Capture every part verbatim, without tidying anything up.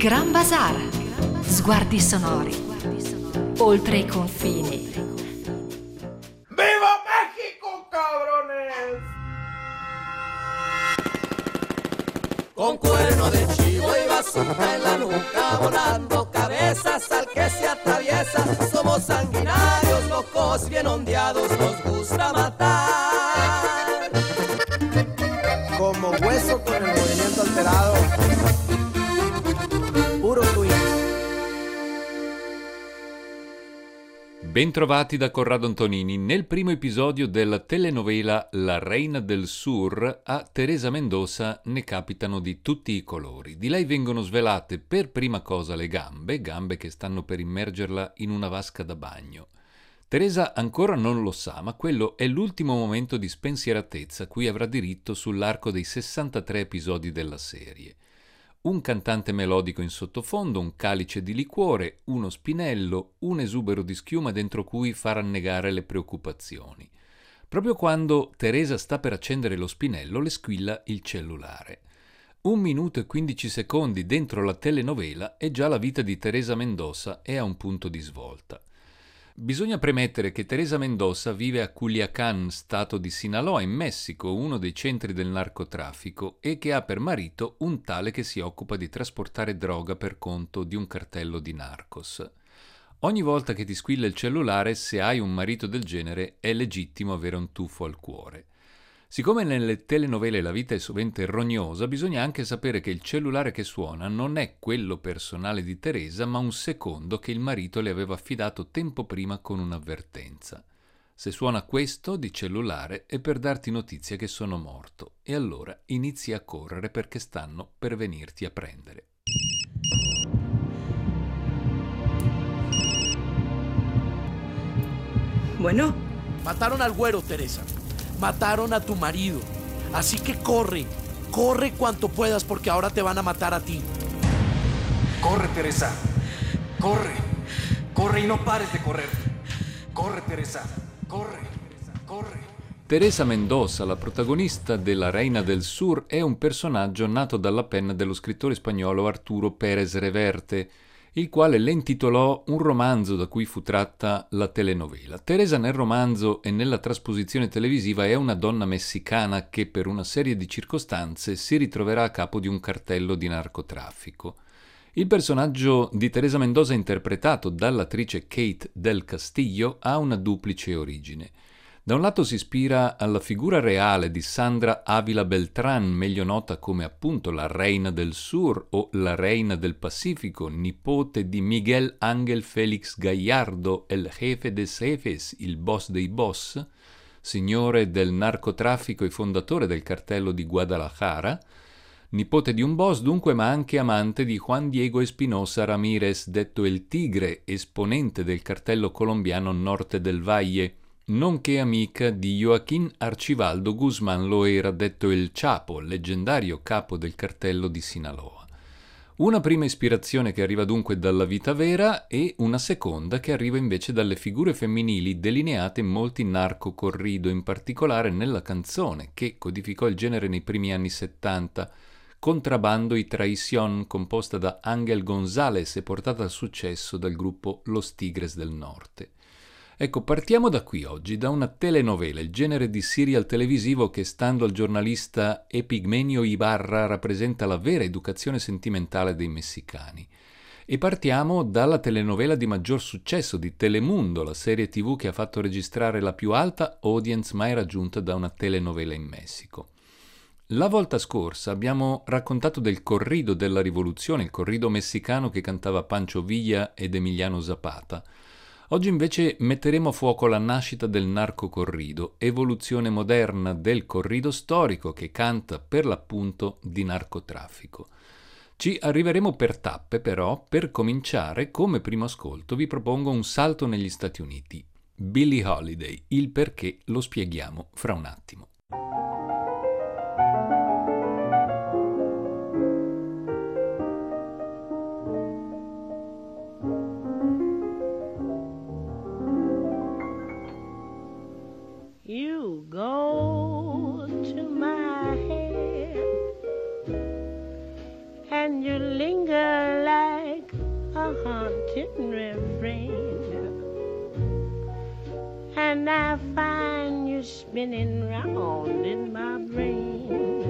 Gran Bazar, sguardi sonori, oltre i confini. ¡Viva México, cabrones! Con cuerno de chivo y bazooka en la nuca, volando cabezas al que se atraviesa. Somos sanguinarios, locos, bien ondeados, nos gusta matar. Como hueso con el movimiento alterado. Puro twin. Bentrovati da Corrado Antonini. Nel primo episodio della telenovela La Reina del Sur, a Teresa Mendoza ne capitano di tutti i colori. Di lei vengono svelate per prima cosa le gambe, gambe che stanno per immergerla in una vasca da bagno. Teresa ancora non lo sa, ma quello è l'ultimo momento di spensieratezza cui avrà diritto sull'arco dei sessantatré episodi della serie. Un cantante melodico in sottofondo, un calice di liquore, uno spinello, un esubero di schiuma dentro cui far annegare le preoccupazioni. Proprio quando Teresa sta per accendere lo spinello, le squilla il cellulare. Un minuto e quindici secondi dentro la telenovela e già la vita di Teresa Mendoza è a un punto di svolta. Bisogna premettere che Teresa Mendoza vive a Culiacán, stato di Sinaloa, in Messico, uno dei centri del narcotraffico, e che ha per marito un tale che si occupa di trasportare droga per conto di un cartello di narcos. Ogni volta che ti squilla il cellulare, se hai un marito del genere, è legittimo avere un tuffo al cuore. Siccome nelle telenovele la vita è sovente rognosa, bisogna anche sapere che il cellulare che suona non è quello personale di Teresa, ma un secondo che il marito le aveva affidato tempo prima con un'avvertenza. Se suona questo di cellulare è per darti notizia che sono morto, e allora inizi a correre perché stanno per venirti a prendere. Bueno, Mataron al güero, Teresa. Mataron a tu marido. Así que corre, corre cuanto puedas porque ahora te van a matar a ti. Corre, Teresa. Corre. Corre y no pares de correr. Corre, Teresa. Corre. Corre. Teresa Mendoza, la protagonista della Reina del Sur, è un personaggio nato dalla penna dello scrittore spagnolo Arturo Pérez Reverte, il quale le intitolò un romanzo da cui fu tratta la telenovela. Teresa nel romanzo e nella trasposizione televisiva è una donna messicana che per una serie di circostanze si ritroverà a capo di un cartello di narcotraffico. Il personaggio di Teresa Mendoza, interpretato dall'attrice Kate del Castillo, ha una duplice origine. Da un lato si ispira alla figura reale di Sandra Ávila Beltrán, meglio nota come appunto la Reina del Sur o la Reina del Pacifico, nipote di Miguel Ángel Félix Gallardo, el jefe de jefes, il boss dei boss, signore del narcotraffico e fondatore del cartello di Guadalajara, nipote di un boss dunque, ma anche amante di Juan Diego Espinosa Ramírez, detto El Tigre, esponente del cartello colombiano Norte del Valle, nonché amica di Joaquín Archibaldo Guzmán Loera, detto El Chapo, leggendario capo del cartello di Sinaloa. Una prima ispirazione che arriva dunque dalla vita vera e una seconda che arriva invece dalle figure femminili delineate in molti narcocorrido, in particolare nella canzone che codificò il genere nei primi anni settanta, Contrabando y Traición, composta da Ángel González e portata al successo dal gruppo Los Tigres del Norte. Ecco, partiamo da qui oggi, da una telenovela, il genere di serial televisivo che, stando al giornalista Epigmenio Ibarra, rappresenta la vera educazione sentimentale dei messicani. E partiamo dalla telenovela di maggior successo di Telemundo, la serie tivù che ha fatto registrare la più alta audience mai raggiunta da una telenovela in Messico. La volta scorsa abbiamo raccontato del corrido della rivoluzione, il corrido messicano che cantava Pancho Villa ed Emiliano Zapata. Oggi invece metteremo a fuoco la nascita del narcocorrido, evoluzione moderna del corrido storico che canta per l'appunto di narcotraffico. Ci arriveremo per tappe però. Per cominciare, come primo ascolto, vi propongo un salto negli Stati Uniti. Billie Holiday, il perché lo spieghiamo fra un attimo. You go to my head and you linger like haunting refrain, and I find you spinning round in my brain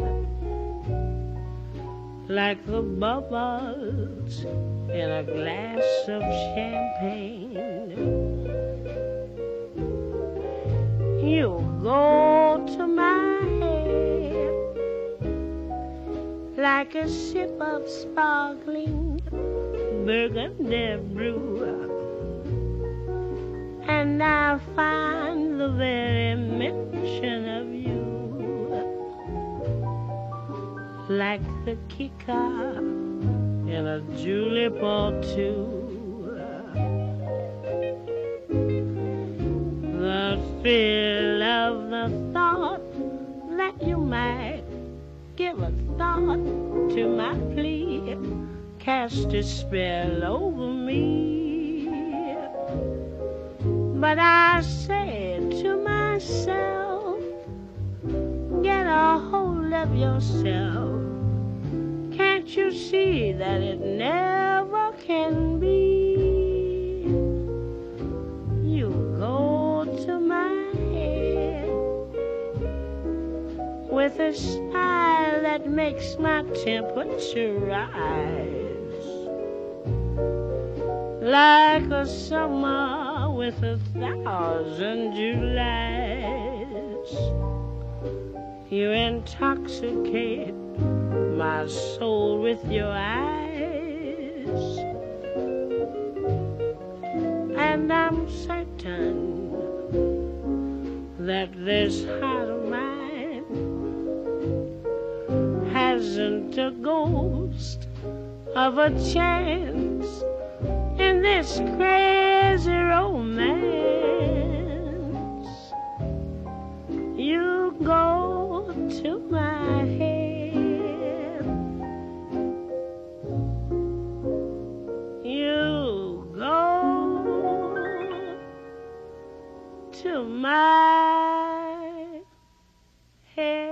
like the bubbles in a glass of champagne. You go to my head like a sip of sparkling burgundy brew, and I find the very mention of you like the kicker in a julep or two. The thrill of the thought that you might give a thought to my plea cast a spell over me. But I said to myself, get a hold of yourself. Can't you see that it never can be? You go to my head with a smile that makes my temperature rise, like a summer with a thousand Julys. You intoxicate my soul with your eyes, and I'm certain that this heart of mine hasn't a ghost of a chance in this crazy romance. You go to my head, you go to my head.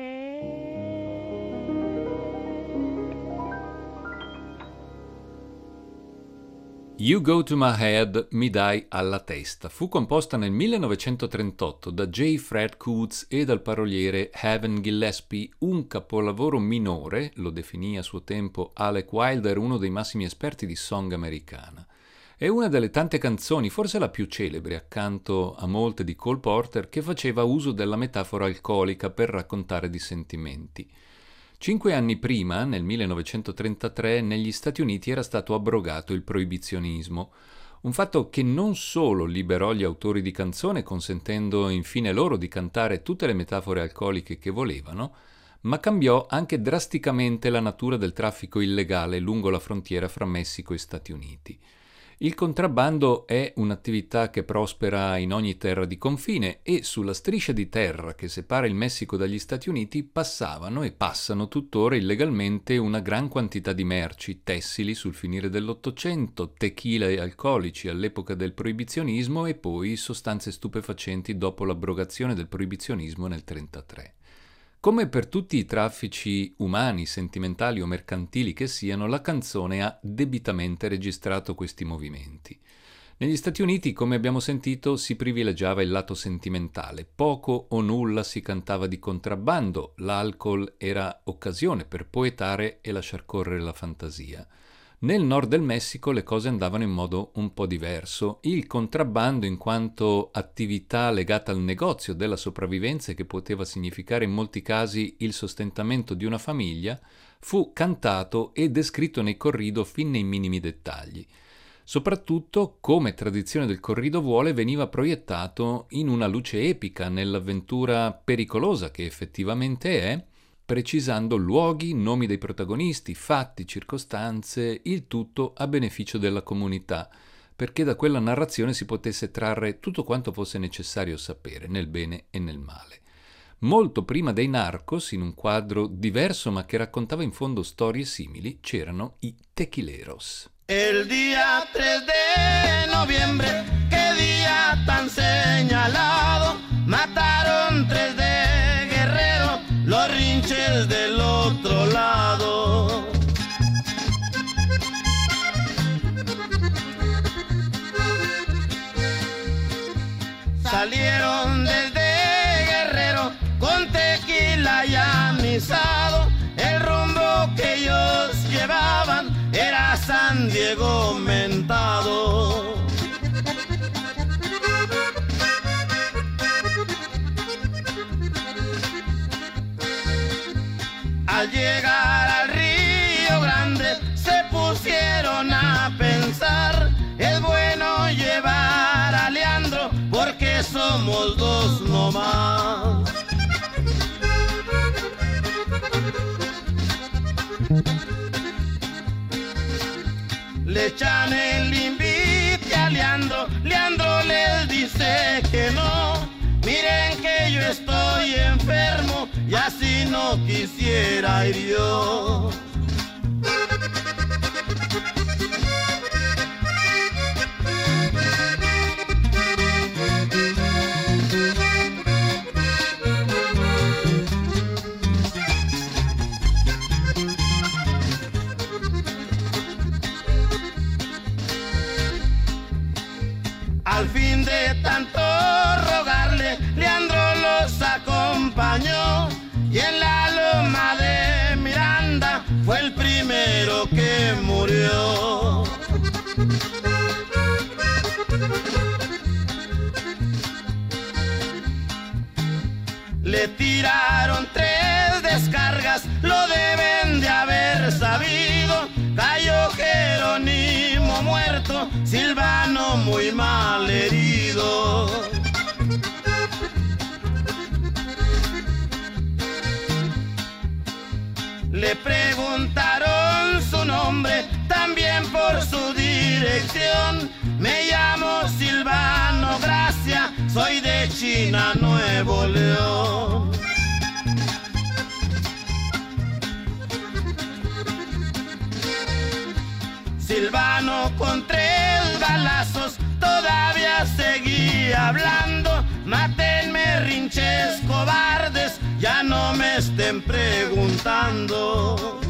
You Go to My Head, Mi dai alla testa, fu composta nel millenovecentotrentotto da J. Fred Coots e dal paroliere Haven Gillespie, un capolavoro minore, lo definì a suo tempo Alec Wilder, uno dei massimi esperti di song americana. È una delle tante canzoni, forse la più celebre, accanto a molte di Cole Porter, che faceva uso della metafora alcolica per raccontare di sentimenti. Cinque anni prima, nel millenovecentotrentatré, negli Stati Uniti era stato abrogato il proibizionismo, un fatto che non solo liberò gli autori di canzone, consentendo infine loro di cantare tutte le metafore alcoliche che volevano, ma cambiò anche drasticamente la natura del traffico illegale lungo la frontiera fra Messico e Stati Uniti. Il contrabbando è un'attività che prospera in ogni terra di confine e sulla striscia di terra che separa il Messico dagli Stati Uniti passavano e passano tuttora illegalmente una gran quantità di merci, tessili sul finire dell'Ottocento, tequila e alcolici all'epoca del proibizionismo e poi sostanze stupefacenti dopo l'abrogazione del proibizionismo nel trentatré. Come per tutti i traffici umani, sentimentali o mercantili che siano, la canzone ha debitamente registrato questi movimenti. Negli Stati Uniti, come abbiamo sentito, si privilegiava il lato sentimentale, poco o nulla si cantava di contrabbando, l'alcol era occasione per poetare e lasciar correre la fantasia. Nel nord del Messico le cose andavano in modo un po' diverso. Il contrabbando, in quanto attività legata al negozio della sopravvivenza, che poteva significare in molti casi il sostentamento di una famiglia, fu cantato e descritto nei corrido fin nei minimi dettagli. Soprattutto, come tradizione del corrido vuole, veniva proiettato in una luce epica nell'avventura pericolosa che effettivamente è, precisando luoghi, nomi dei protagonisti, fatti, circostanze, il tutto a beneficio della comunità, perché da quella narrazione si potesse trarre tutto quanto fosse necessario sapere, nel bene e nel male. Molto prima dei Narcos, in un quadro diverso ma che raccontava in fondo storie simili, c'erano i Tequileros. El día tres de noviembre, qué día tan señalado, mataron tres de Guerrero, los rinches del otro lado. Al llegar al Río Grande se pusieron a pensar, es bueno llevar a Leandro porque somos dos nomás. Le echan el invite a Leandro, Leandro les dice que no. Miren que yo estoy enfermo y así no quisiera ir yo. Al fin de tanto rogarle, Leandro los acompañó y en la loma de Miranda fue el primero que murió. Le tiraron tres descargas, lo deben de haber sabido. Cayó Jerónimo muerto, Silvano muy mal herido. Le preguntaron su nombre, también por su dirección. Me llamo Silvano Gracia, soy de China, Nuevo León. Silvano con tres balazos todavía seguía hablando. Mátenme, rinches cobardes, ya no me estén preguntando.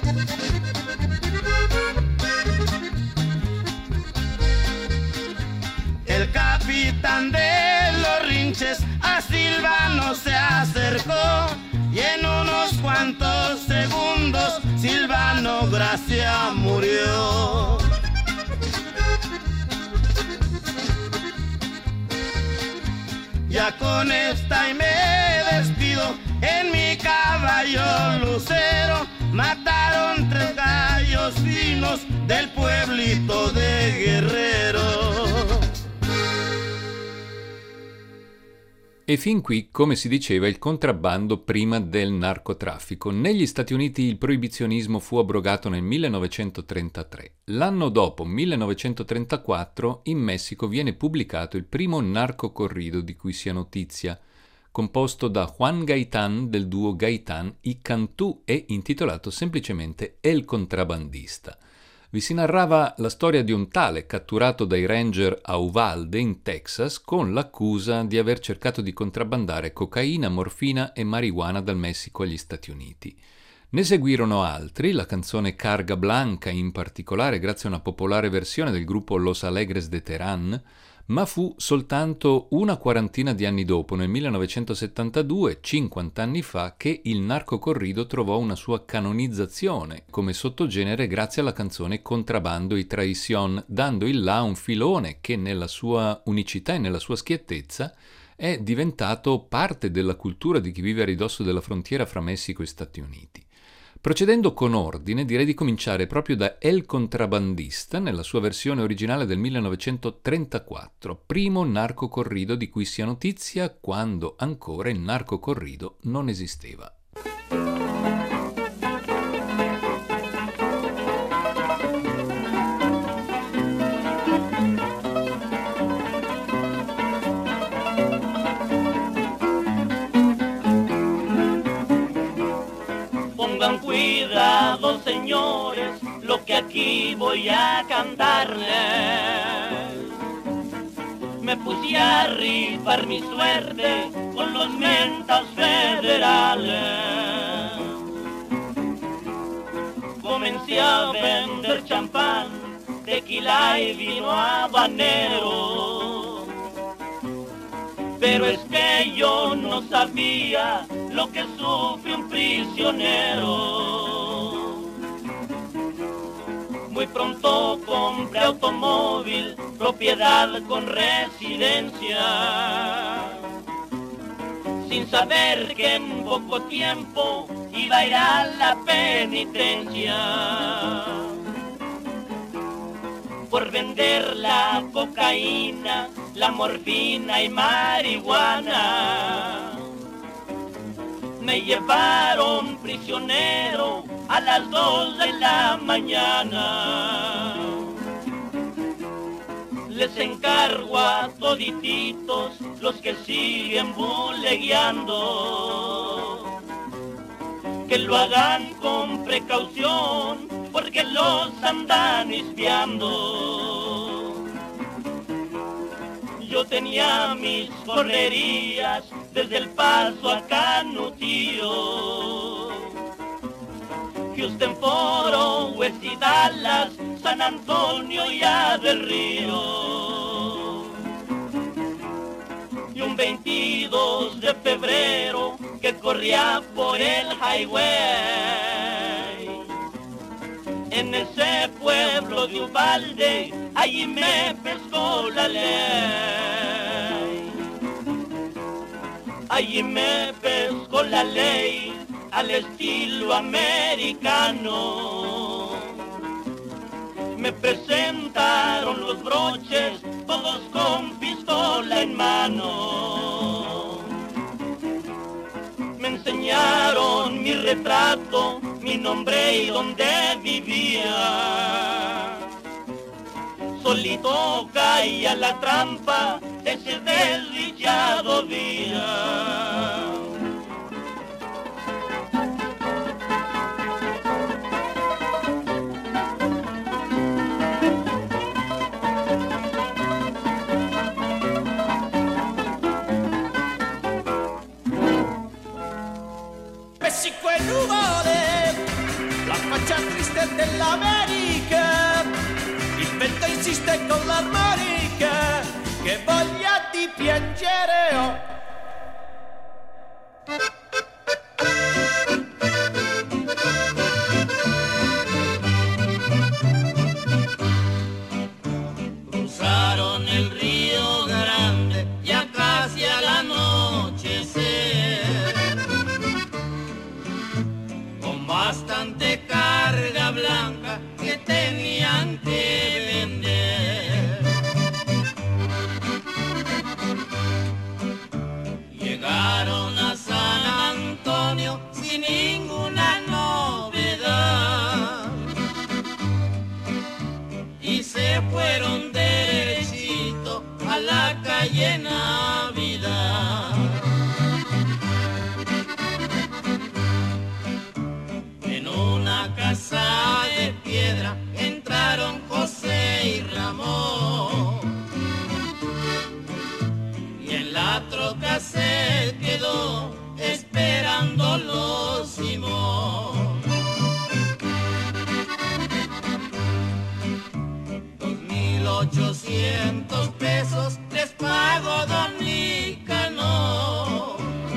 El capitán de los rinches a Silvano se acercó y en unos cuantos segundos Silvano Gracia murió. Ya con esta y me despido, en mi caballo lucero mataron tres gallos finos del pueblito de Guerrero. E fin qui, come si diceva, il contrabbando prima del narcotraffico. Negli Stati Uniti il proibizionismo fu abrogato nel millenovecentotrentatré. L'anno dopo, millenovecentotrentaquattro, in Messico viene pubblicato il primo narcocorrido di cui si ha notizia, composto da Juan Gaitán del duo Gaitán y Cantú e intitolato semplicemente El Contrabandista. Vi si narrava la storia di un tale catturato dai ranger a Uvalde, in Texas, con l'accusa di aver cercato di contrabbandare cocaina, morfina e marijuana dal Messico agli Stati Uniti. Ne seguirono altri, la canzone Carga Blanca in particolare grazie a una popolare versione del gruppo Los Alegres de Terán, ma fu soltanto una quarantina di anni dopo, nel millenovecentosettantadue, cinquanta anni fa, che il narcocorrido trovò una sua canonizzazione come sottogenere grazie alla canzone Contrabando y Traición, dando il là un filone che nella sua unicità e nella sua schiettezza è diventato parte della cultura di chi vive a ridosso della frontiera fra Messico e Stati Uniti. Procedendo con ordine, direi di cominciare proprio da El Contrabandista, nella sua versione originale del millenovecentotrentaquattro, primo narcocorrido di cui si ha notizia quando ancora il narcocorrido non esisteva. Pongan cuidado, señores, lo que aquí voy a cantarles. Me puse a rifar mi suerte con los mentas federales. Comencé a vender champán, tequila y vino habanero. Pero es que yo no sabía lo que sufre un prisionero. Muy pronto compré automóvil, propiedad con residencia, sin saber que en poco tiempo iba a ir a la penitencia por vender la cocaína, la morfina y marihuana. Me llevaron prisionero a las dos de la mañana. Les encargo a todititos los que siguen bulegueando que lo hagan con precaución porque los andan espiando. Yo tenía mis correrías desde El Paso a Canutillo, Houston, Foro, West y Dallas, San Antonio y a Del Río. Y un veintidós de febrero que corría por el highway, en ese pueblo de Uvalde, allí me pescó la ley. Allí me pescó la ley al estilo americano. Me presentaron los broches, todos con pistola en mano. Me enseñaron mi retrato, mi nombre y dónde vivía. Solito caí a la trampa ese desdichado día. México en Uvale, la faccia triste dell'America, il vento insiste con l'armonica, che voglia di piangere ho. Cruzaron el Río Grande ya casi al anochecer, con bastante carga blanca que tenían que vender. Llegaron a San Antonio sin ninguna novedad y se fueron derechito a la calle Navidad. En una casa de piedra entraron José y Ramón, y en la troca se quedó esperándolo Simón. Dos mil ochocientos pesos les pagó don Nicanor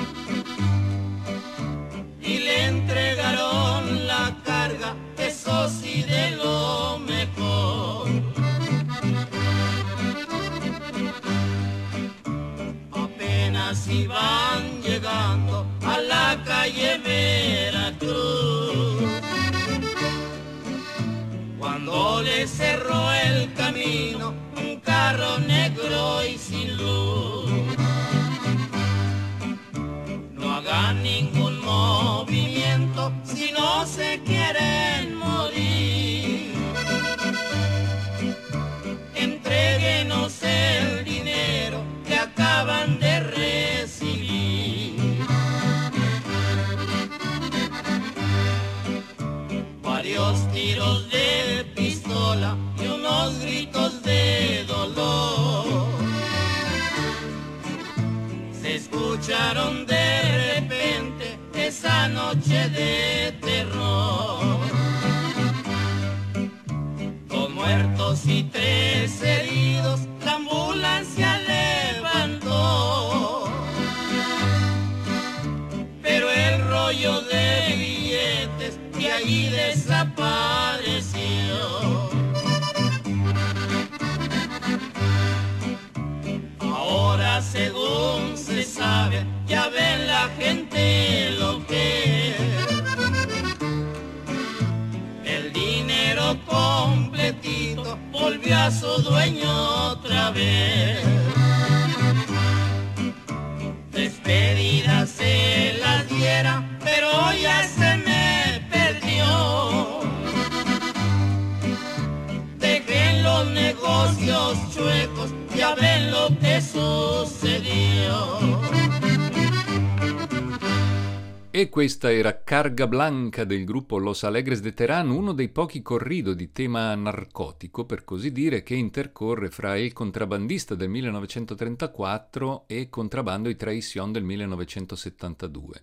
y le entregaron la carga, eso sí de lo mejor. Apenas iban llegando a la calle Veracruz, cuando le cerró el camino un carro negro y sin luz. No hagan ningún movimiento si no se quieren morir. Entréguenos el dinero que acaban de recibir. Varios tiros de pistola y unos gritos de dolor se escucharon de repente esa noche de terror. Dos muertos y tres heridos, la ambulancia levantó, pero el rollo de billetes de allí desapareció. Ahora, según se sabe, ya ven la gente lo que es. su dueño otra vez. Despedida se la diera, pero ya se me perdió. Dejé los negocios chuecos, ya ven lo que sucedió. E questa era Carga Blanca del gruppo Los Alegres de Terán, uno dei pochi corrido di tema narcotico, per così dire, che intercorre fra Il contrabbandista del millenovecentotrentaquattro e Contrabando y Traición del millenovecentosettantadue.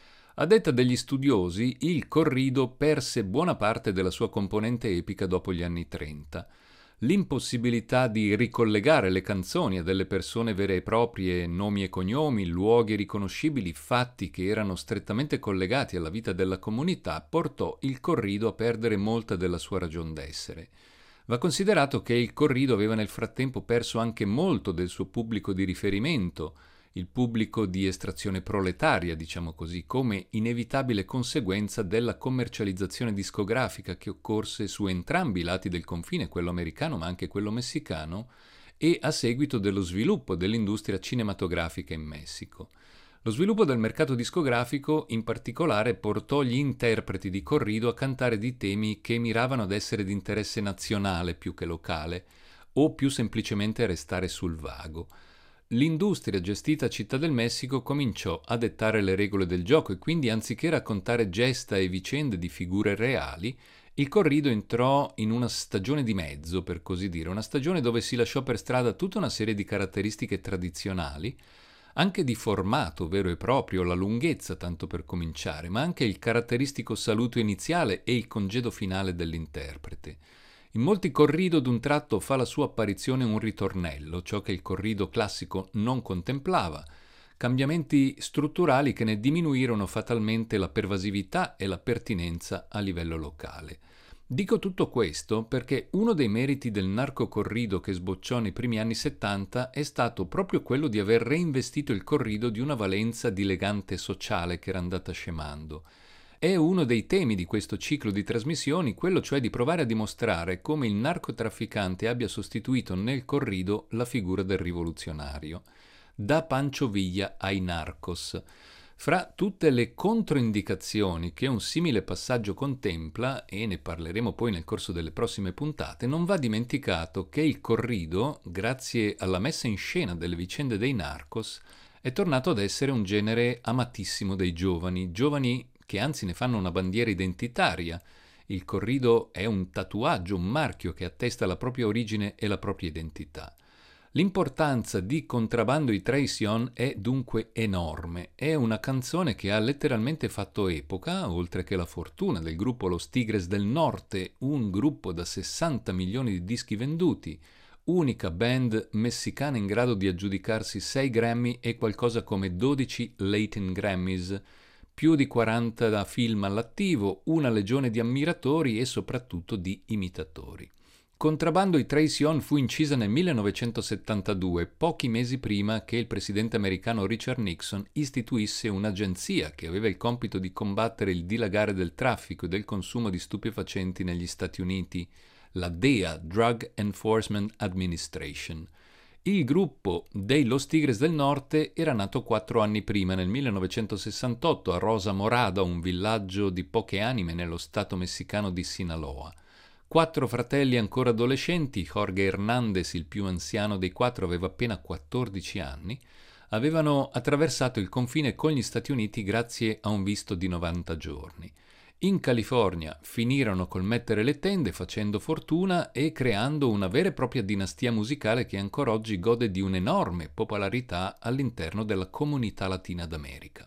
A detta degli studiosi, il corrido perse buona parte della sua componente epica dopo gli anni trenta. L'impossibilità di ricollegare le canzoni a delle persone vere e proprie, nomi e cognomi, luoghi riconoscibili, fatti che erano strettamente collegati alla vita della comunità, portò il corrido a perdere molta della sua ragion d'essere. Va considerato che il corrido aveva nel frattempo perso anche molto del suo pubblico di riferimento, il pubblico di estrazione proletaria, diciamo così, come inevitabile conseguenza della commercializzazione discografica che occorse su entrambi i lati del confine, quello americano ma anche quello messicano, e a seguito dello sviluppo dell'industria cinematografica in Messico. Lo sviluppo del mercato discografico, in particolare, portò gli interpreti di corrido a cantare di temi che miravano ad essere di interesse nazionale più che locale, o più semplicemente a restare sul vago. L'industria gestita a Città del Messico cominciò a dettare le regole del gioco e quindi, anziché raccontare gesta e vicende di figure reali, il corrido entrò in una stagione di mezzo, per così dire, una stagione dove si lasciò per strada tutta una serie di caratteristiche tradizionali, anche di formato vero e proprio, la lunghezza tanto per cominciare, ma anche il caratteristico saluto iniziale e il congedo finale dell'interprete. In molti corrido d'un tratto fa la sua apparizione un ritornello, ciò che il corrido classico non contemplava, cambiamenti strutturali che ne diminuirono fatalmente la pervasività e la pertinenza a livello locale. Dico tutto questo perché uno dei meriti del narcocorrido che sbocciò nei primi anni settanta è stato proprio quello di aver reinvestito il corrido di una valenza dilegante sociale che era andata scemando. È uno dei temi di questo ciclo di trasmissioni, quello cioè di provare a dimostrare come il narcotrafficante abbia sostituito nel corrido la figura del rivoluzionario. Da Pancho Villa ai narcos. Fra tutte le controindicazioni che un simile passaggio contempla, e ne parleremo poi nel corso delle prossime puntate, non va dimenticato che il corrido, grazie alla messa in scena delle vicende dei narcos, è tornato ad essere un genere amatissimo dei giovani, giovani che anzi ne fanno una bandiera identitaria. Il corrido è un tatuaggio, un marchio che attesta la propria origine e la propria identità. L'importanza di Contrabando y Traición è dunque enorme. È una canzone che ha letteralmente fatto epoca, oltre che la fortuna del gruppo Los Tigres del Norte, un gruppo da sessanta milioni di dischi venduti, unica band messicana in grado di aggiudicarsi sei Grammy e qualcosa come dodici Latin Grammys, più di quaranta da film all'attivo, una legione di ammiratori e soprattutto di imitatori. Contrabando y Traición fu incisa nel millenovecentosettantadue, pochi mesi prima che il presidente americano Richard Nixon istituisse un'agenzia che aveva il compito di combattere il dilagare del traffico e del consumo di stupefacenti negli Stati Uniti, la D E A, Drug Enforcement Administration. Il gruppo dei Los Tigres del Norte era nato quattro anni prima, nel millenovecentosessantotto, a Rosa Morada, un villaggio di poche anime nello stato messicano di Sinaloa. Quattro fratelli ancora adolescenti, Jorge Hernández, il più anziano dei quattro, aveva appena quattordici anni, avevano attraversato il confine con gli Stati Uniti grazie a un visto di novanta giorni. In California finirono col mettere le tende facendo fortuna e creando una vera e propria dinastia musicale che ancora oggi gode di un'enorme popolarità all'interno della comunità latina d'America.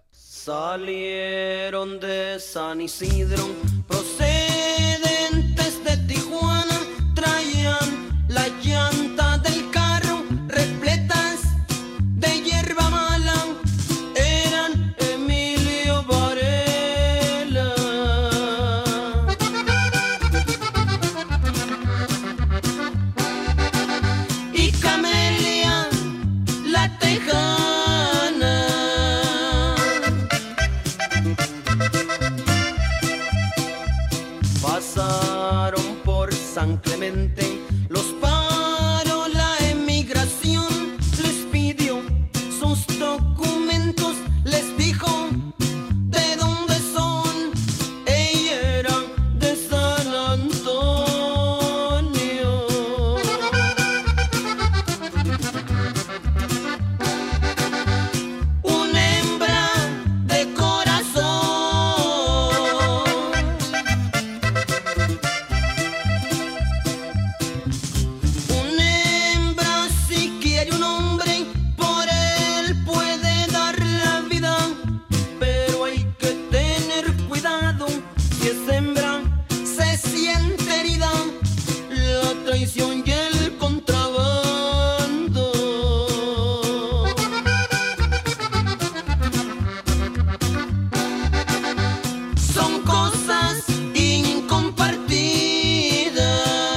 Salieron de San Isidro, procedentes de Tijuana, traían la llanta del carro repletas de hierba mala, eran Emilio Varela. Y Camelia, la tejana. Pasaron por San Clemente los pares que sembra se siente herida, la traición y el contrabando. Son cosas incompartidas.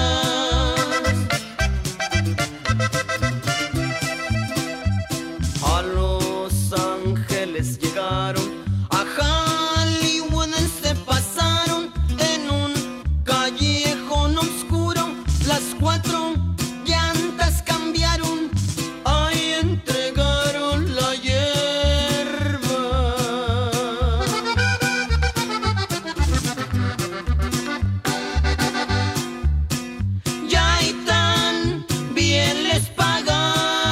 A Los Ángeles llegaron, a Hollywood se pasaron, en un callejón oscuro las cuatro llantas cambiaron, ahí entregaron la hierba. Ya y tan bien les pagaron.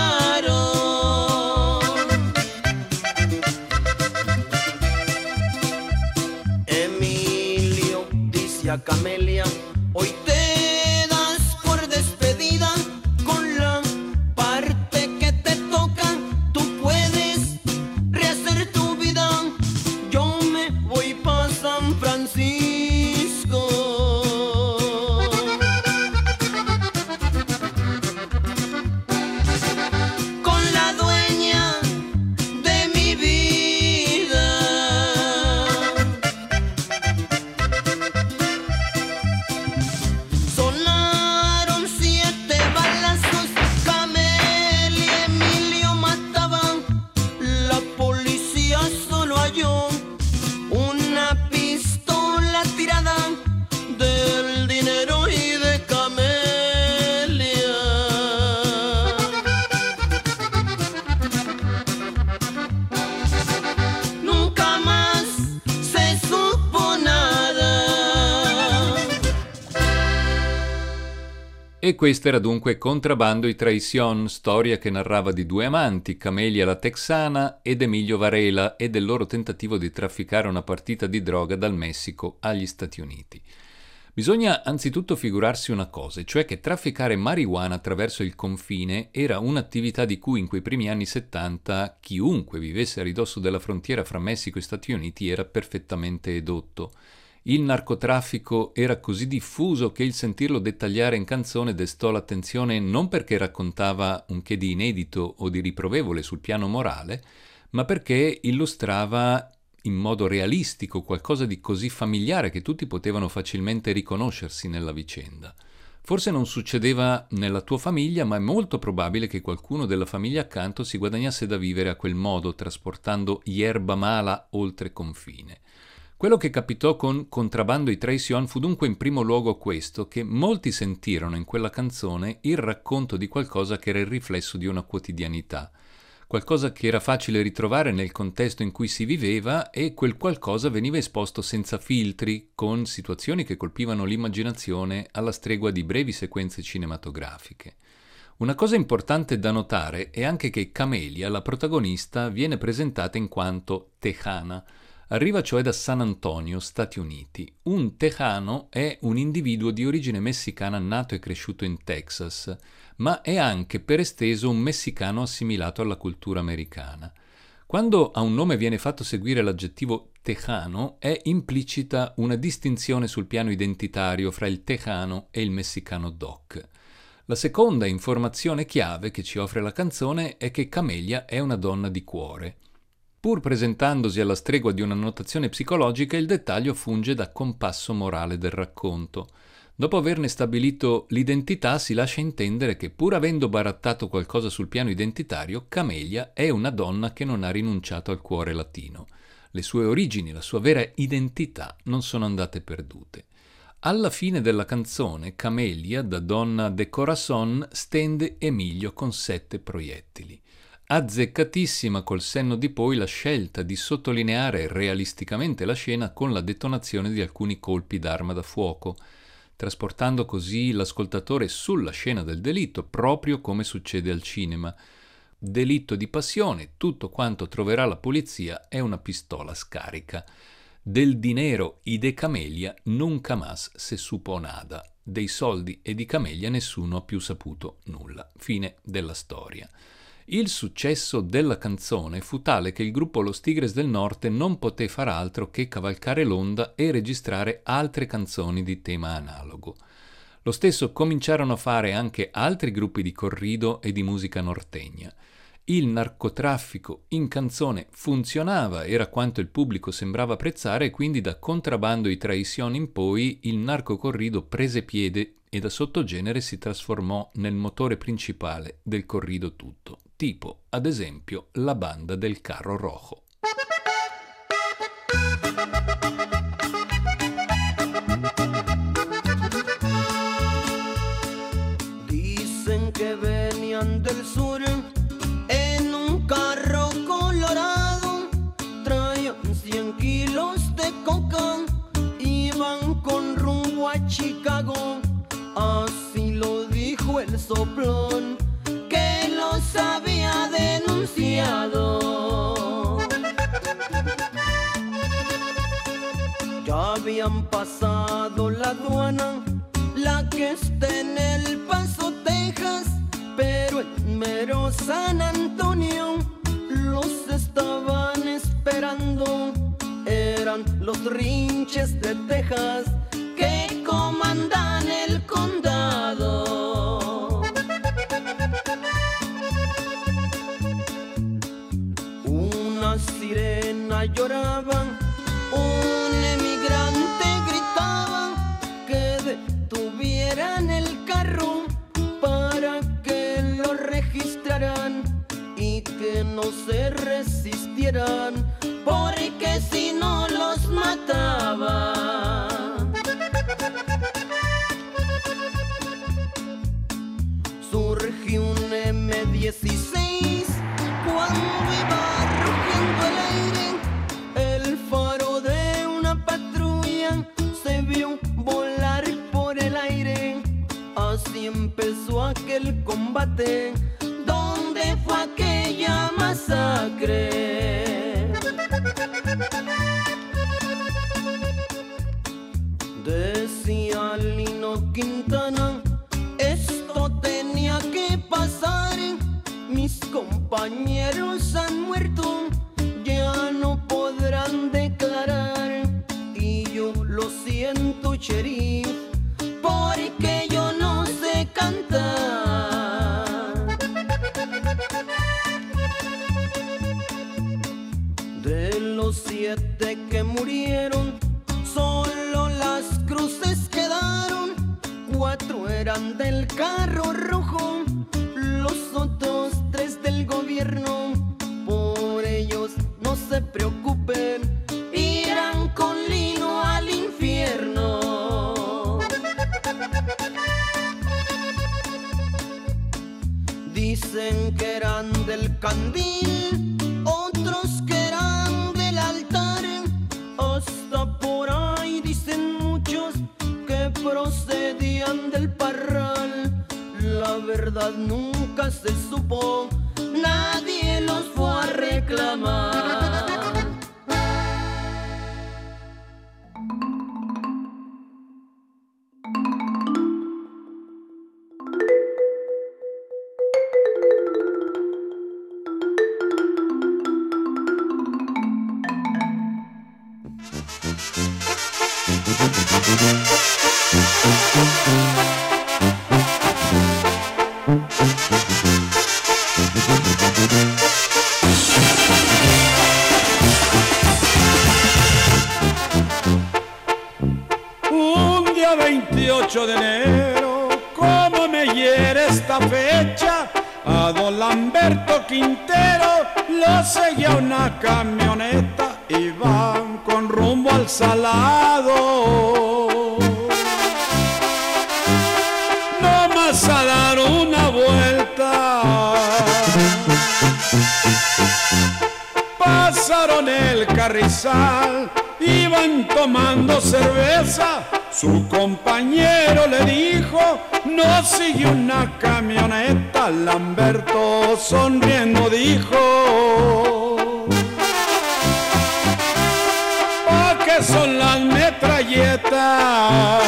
Emilio dice a Camelia, hoy te das por despedida, con la parte que te toca, tú puedes rehacer tu vida, yo me voy pa' San Francisco. Con la dueña de mi vida. Sonaron siete balazos, Camelia y Emilio mataban, la policía solo halló una pistola tirada del dinero y de Camelia. Nunca más se supo nada. E questa era dunque Contrabbando y Traición, storia che narrava di due amanti, Camelia la texana ed Emilio Varela, e del loro tentativo di trafficare una partita di droga dal Messico agli Stati Uniti. Bisogna anzitutto figurarsi una cosa, cioè che trafficare marijuana attraverso il confine era un'attività di cui in quei primi anni settanta chiunque vivesse a ridosso della frontiera fra Messico e Stati Uniti era perfettamente edotto. Il narcotraffico era così diffuso che il sentirlo dettagliare in canzone destò l'attenzione non perché raccontava un che di inedito o di riprovevole sul piano morale, ma perché illustrava in modo realistico qualcosa di così familiare che tutti potevano facilmente riconoscersi nella vicenda. Forse non succedeva nella tua famiglia, ma è molto probabile che qualcuno della famiglia accanto si guadagnasse da vivere a quel modo, trasportando yerba mala oltre confine. Quello che capitò con Contrabbando y Traición fu dunque in primo luogo questo, che molti sentirono in quella canzone il racconto di qualcosa che era il riflesso di una quotidianità, qualcosa che era facile ritrovare nel contesto in cui si viveva, e quel qualcosa veniva esposto senza filtri, con situazioni che colpivano l'immaginazione alla stregua di brevi sequenze cinematografiche. Una cosa importante da notare è anche che Camelia, la protagonista, viene presentata in quanto tejana. Arriva cioè da San Antonio, Stati Uniti. Un tejano è un individuo di origine messicana nato e cresciuto in Texas, ma è anche per esteso un messicano assimilato alla cultura americana. Quando a un nome viene fatto seguire l'aggettivo tejano, è implicita una distinzione sul piano identitario fra il tejano e il messicano doc. La seconda informazione chiave che ci offre la canzone è che Camelia è una donna di cuore. Pur presentandosi alla stregua di una notazione psicologica, il dettaglio funge da compasso morale del racconto. Dopo averne stabilito l'identità, si lascia intendere che, pur avendo barattato qualcosa sul piano identitario, Camelia è una donna che non ha rinunciato al cuore latino. Le sue origini, la sua vera identità non sono andate perdute. Alla fine della canzone, Camelia, da donna de corazón, stende Emilio con sette proiettili. Azzeccatissima col senno di poi la scelta di sottolineare realisticamente la scena con la detonazione di alcuni colpi d'arma da fuoco, trasportando così l'ascoltatore sulla scena del delitto, proprio come succede al cinema. Delitto di passione, tutto quanto troverà la polizia è una pistola scarica. Del dinero y de Camelia nunca más se supo nada. Dei soldi e di Camelia nessuno ha più saputo nulla. Fine della storia. Il successo della canzone fu tale che il gruppo Los Tigres del Norte non poté far altro che cavalcare l'onda e registrare altre canzoni di tema analogo. Lo stesso cominciarono a fare anche altri gruppi di corrido e di musica nortegna. Il narcotraffico in canzone funzionava, era quanto il pubblico sembrava apprezzare, e quindi da Contrabando y Traición in poi il narcocorrido prese piede e da sottogenere si trasformò nel motore principale del corrido tutto, tipo ad esempio la banda del Carro Rojo. Dicen que venían del sur en un carro colorado, traían cien kilos de coca, iban con rumbo a Chicago. Así lo dijo el soplón que los había denunciado. Ya habían pasado la aduana, la que está en El Paso, Texas, pero en mero San Antonio los estaban esperando. Eran los rinches de Texas que comandan el condado. Una sirena lloraba, un emigrante gritaba que detuvieran el carro para que lo registraran y que no se resistieran, porque si no los mataba. Surgió un eme dieciséis cuando iba rugiendo el aire. El faro de una patrulla se vio volar por el aire. Así empezó aquel combate donde fue aquella masacre. Decía Lino Quintana, esto tenía que pasar. Mis compañeros han muerto, ya no podrán declarar. Y yo lo siento, sheriff, porque yo no sé cantar. De los siete que murieron, solo las cruces quedaron. Cuatro eran del Carro Rojo, los otros tres del gobierno. Por ellos no se preocupen, irán con Lino al infierno. Dicen que eran del Candil, otros que eran del altar. Hasta por ahí dicen muchos que procedían del Parral. La verdad nunca se supo, nadie los fue a reclamar. Un día veintiocho de enero, cómo me hiere esta fecha. A don Lamberto Quintero lo seguía una camioneta, iban con rumbo al Salado. No más a dar una vuelta, pasaron el Carrizal, iban tomando cerveza. Su compañero le dijo, no sigue una camioneta. Lamberto sonriendo dijo, ¿pa' qué son las metralletas?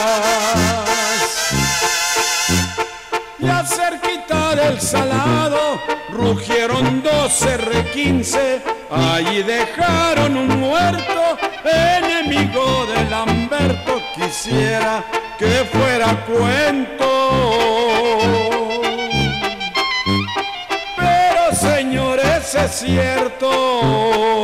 Ya cerquita del Salado rugieron los erre quince, allí dejaron un muerto, enemigo de Lamberto, quisiera que fuera cuento. Pero señores, es cierto.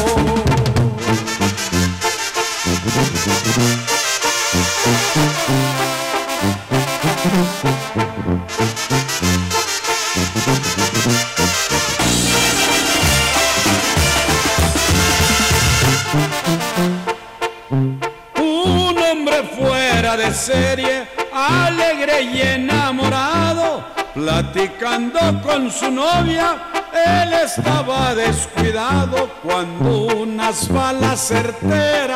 Un hombre fuera de serie, alegre y enamorado, platicando con su novia, él estaba descuidado cuando unas balas certeras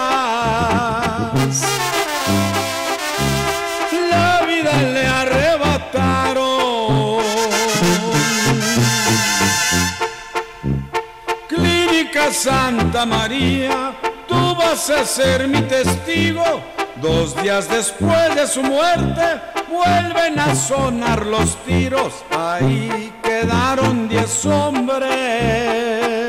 la vida le arrebataron. Clínica Santa María, tú vas a ser mi testigo. Dos días después de su muerte vuelven a sonar los tiros, ahí quedaron diez hombres.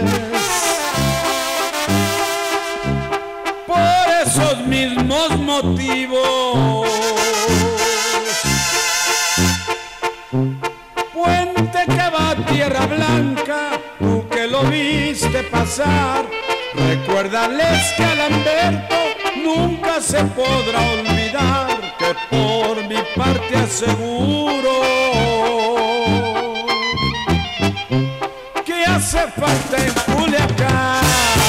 Por esos mismos motivos, puente que va a Tierra Blanca, tú que lo viste pasar, recuérdales que a Lamberto nunca se podrá olvidar, que por mi parte aseguro que hace falta en Culiacán.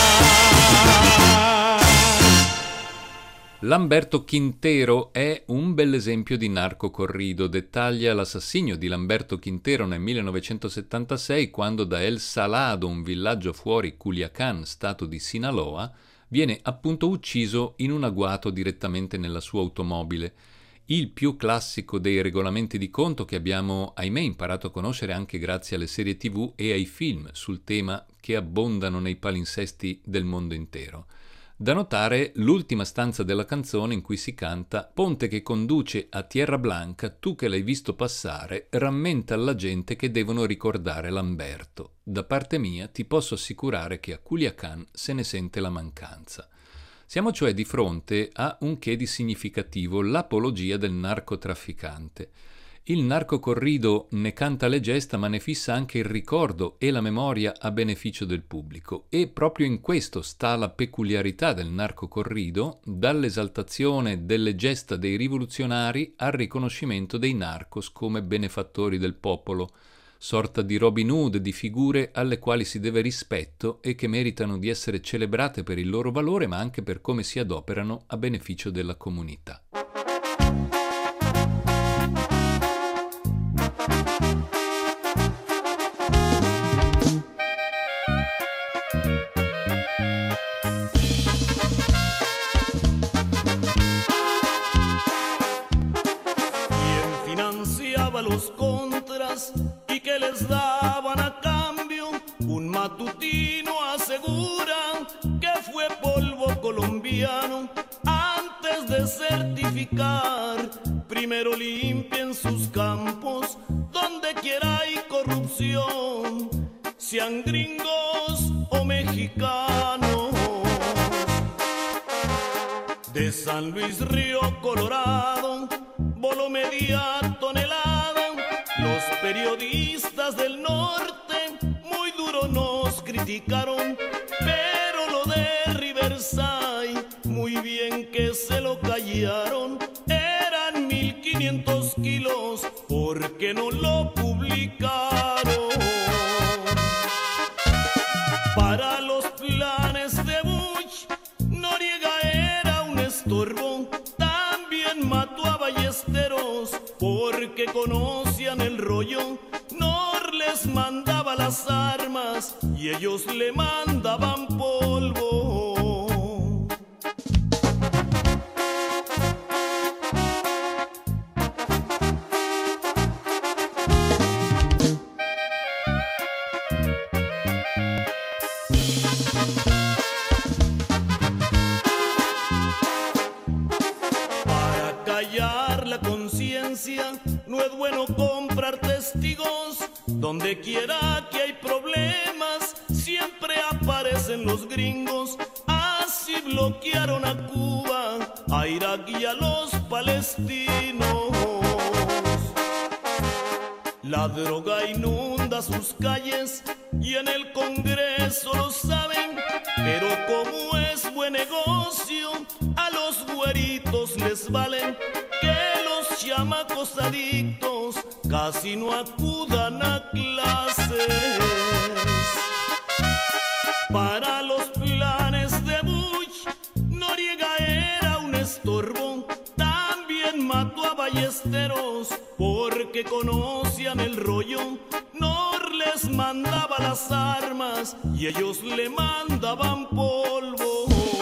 Lamberto Quintero è un bell'esempio di narcocorrido. Dettaglia l'assassinio di Lamberto Quintero nel millenovecentosettantasei, quando da El Salado, un villaggio fuori Culiacán, stato di Sinaloa, viene appunto ucciso in un agguato direttamente nella sua automobile. Il più classico dei regolamenti di conto che abbiamo, ahimè, imparato a conoscere anche grazie alle serie tivù e ai film sul tema che abbondano nei palinsesti del mondo intero. Da notare l'ultima stanza della canzone in cui si canta: «Ponte che conduce a Tierra Blanca, tu che l'hai visto passare, rammenta alla gente che devono ricordare Lamberto. Da parte mia ti posso assicurare che a Culiacán se ne sente la mancanza». Siamo cioè di fronte a un che di significativo, l'apologia del narcotrafficante. Il narcocorrido ne canta le gesta, ma ne fissa anche il ricordo e la memoria a beneficio del pubblico, e proprio in questo sta la peculiarità del narcocorrido, dall'esaltazione delle gesta dei rivoluzionari al riconoscimento dei narcos come benefattori del popolo, sorta di Robin Hood, di figure alle quali si deve rispetto e che meritano di essere celebrate per il loro valore, ma anche per come si adoperano a beneficio della comunità. Los contras y que les daban a cambio, un matutino asegura que fue polvo colombiano. Antes de certificar, primero limpien sus campos, donde quiera hay corrupción, sean gringos o mexicanos. De San Luis Río Colorado voló media tonelada. Los periodistas del norte muy duro nos criticaron, pero lo de Riverside muy bien que se lo callaron. Eran mil quinientos kilos, ¿por qué no lo publicaron? Para los planes de Bush, Noriega era un estorbo. También mató a ballesteros porque conocían el rollo. Nor les mandaba las armas y ellos le mandaban polvo. Para callar la conciencia no es bueno comprar testigos. Donde quiera que hay problema, siempre aparecen los gringos. Así bloquearon a Cuba, a Irak y a los palestinos. La droga inunda sus calles y en el Congreso lo saben, pero como es buen negocio, a los güeritos les valen que los chamacos adictos casi no acudan a clases. Para los planes de Bush, Noriega era un estorbo. También mató a Ballesteros porque conocían el rollo. Nor les mandaba las armas y ellos le mandaban polvo.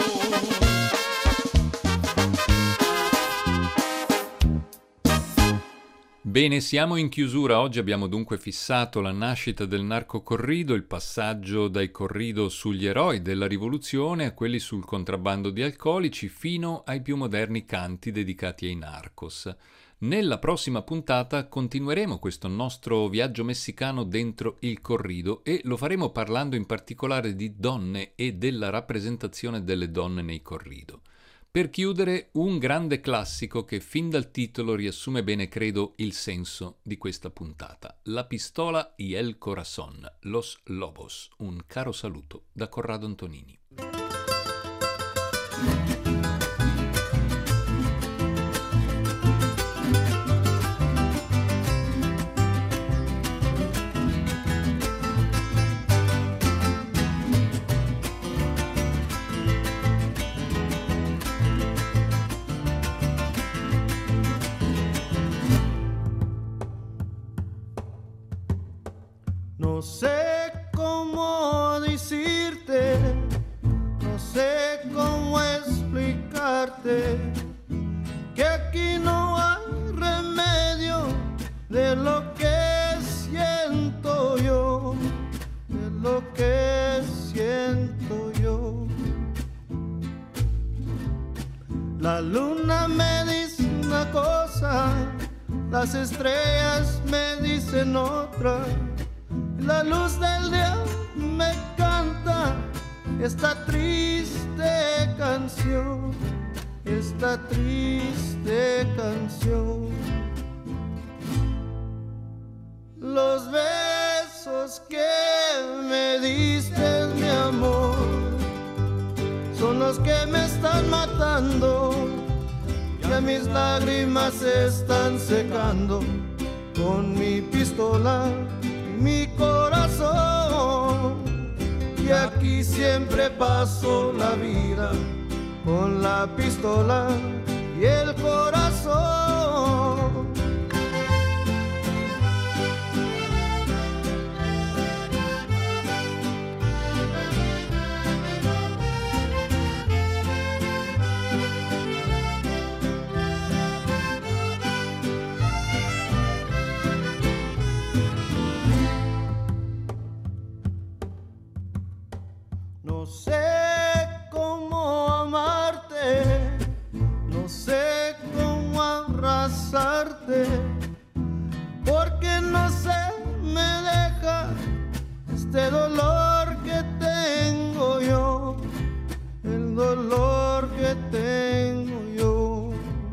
Bene, siamo in chiusura. Oggi abbiamo dunque fissato la nascita del narcocorrido, il passaggio dai corrido sugli eroi della rivoluzione a quelli sul contrabbando di alcolici, fino ai più moderni canti dedicati ai narcos. Nella prossima puntata continueremo questo nostro viaggio messicano dentro il corrido e lo faremo parlando in particolare di donne e della rappresentazione delle donne nei corrido. Per chiudere, un grande classico che fin dal titolo riassume bene, credo, il senso di questa puntata. La pistola y el corazón, Los Lobos. Un caro saluto da Corrado Antonini. No sé cómo decirte, no sé cómo explicarte que aquí no hay remedio de lo que siento yo, de lo que siento yo. La luna me dice una cosa, las estrellas me dicen otra. La luz del día me canta esta triste canción, esta triste canción. Los besos que me diste, mi amor, son los que me están matando. Ya mis lágrimas se están secando con mi pistola, mi corazón, y aquí siempre paso la vida con la pistola y el corazón. No sé cómo amarte, no sé cómo abrazarte, porque no se me deja este dolor que tengo yo, el dolor que tengo yo.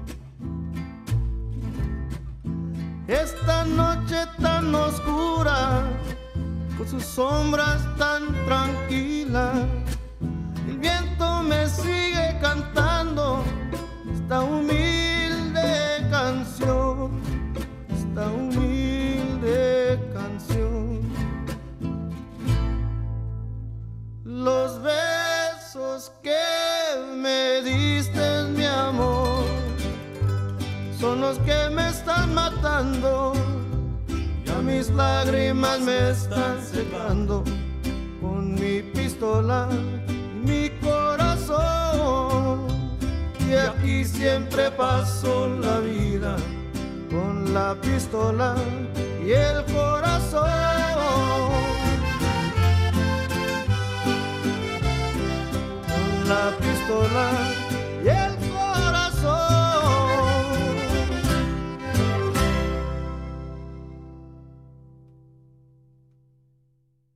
Esta noche tan oscura, con sus sombras tan tranquilas, el viento me sigue cantando esta humilde canción, esta humilde canción. Los besos que me diste, mi amor, son los que me están matando. Ya mis lágrimas me están secando con mi pistola y mi corazón. Y aquí siempre paso la vida con la pistola y el corazón. Con la pistola